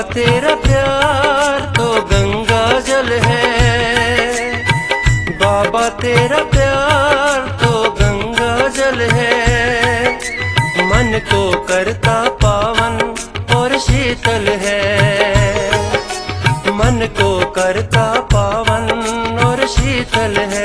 तेरा प्यार तो गंगा जल है, बाबा तेरा प्यार तो गंगा जल है। मन को करता पावन और शीतल है, मन को करता पावन और शीतल है।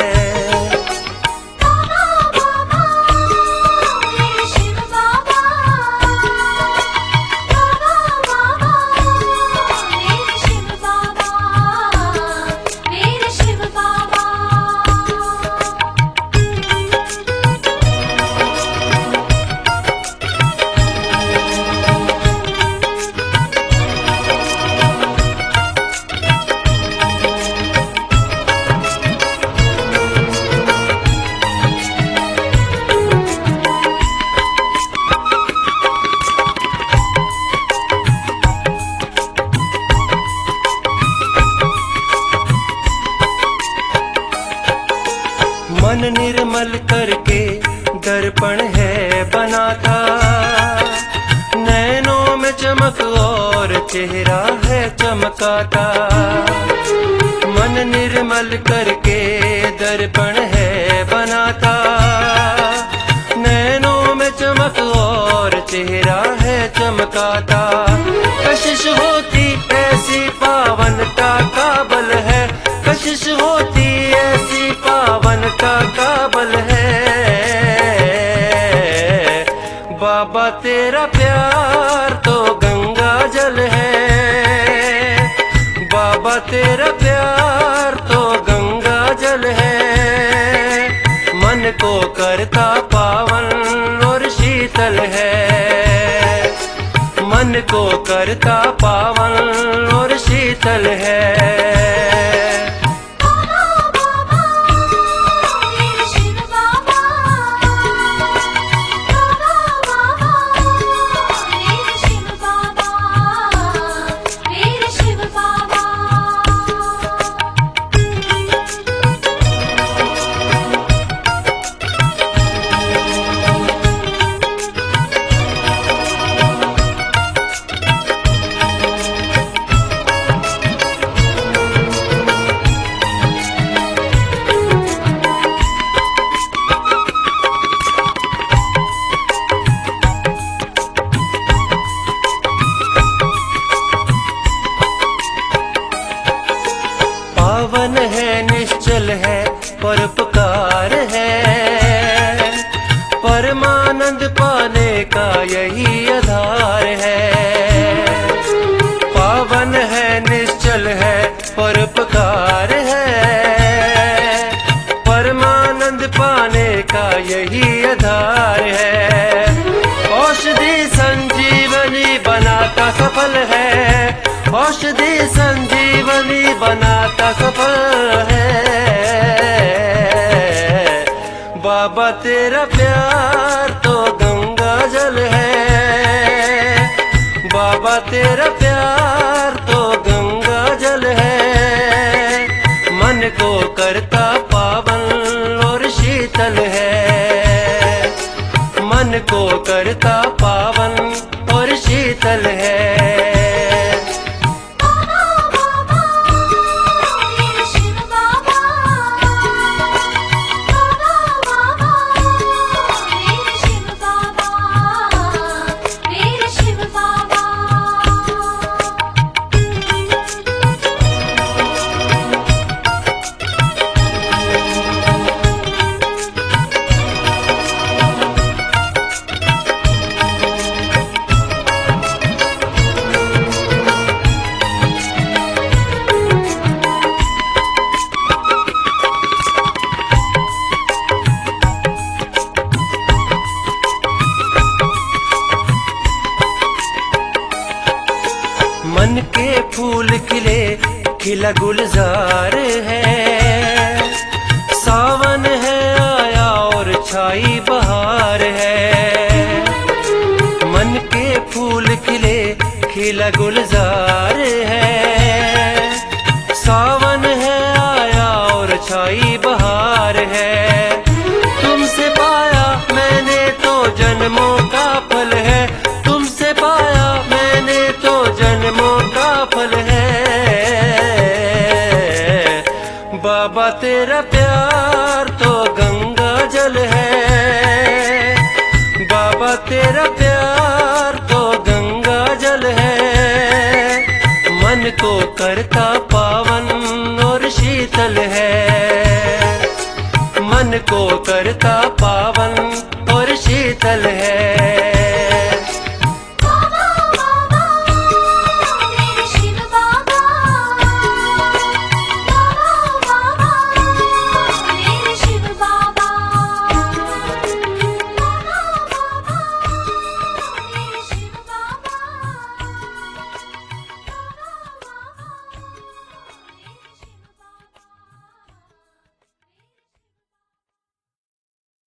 मन निर्मल करके दर्पण है बना था, नैनों में चमक और चेहरा है चमकाता। मन निर्मल करके दर्पण है बना था, नैनों में चमक और चेहरा है चमकाता। कशिश होती ऐसी पावनता का बल है, कशिश होती ऐसी पावनता का बल है। बाबा तेरा प्यार तो गंगा जल है, बाबा तेरा प्यार तो गंगा जल है। मन को करता पावन और शीतल है, मन को करता पावन और शीतल है। पावन है निश्चल है परोपकार है, परमानंद पाने का यही आधार है। पावन है निश्चल है परोपकार है, परमानंद पाने का यही आधार है। औषधि संजीवनी बनाता सफल है, औषधि संजीवनी बनाता सफल है। बाबा तेरा प्यार तो गंगा जल है, बाबा तेरा प्यार तो गंगा जल है। मन को करता पावन और शीतल है, मन को करता पावन और शीतल है। मन के फूल खिले खिला गुलजार है, सावन है आया और छाई बहार है। मन के फूल खिले खिला गुलजार है, सावन है आया और छाई बहार है। तुमसे पाया मैंने तो जन्मों का फल है, तुमसे पाया मैंने तो जन्मों बाबा तेरा प्यार तो गंगा जल है, बाबा तेरा प्यार तो गंगा जल है, मन को करता पावन और शीतल है, मन को करता पावन और शीतल है।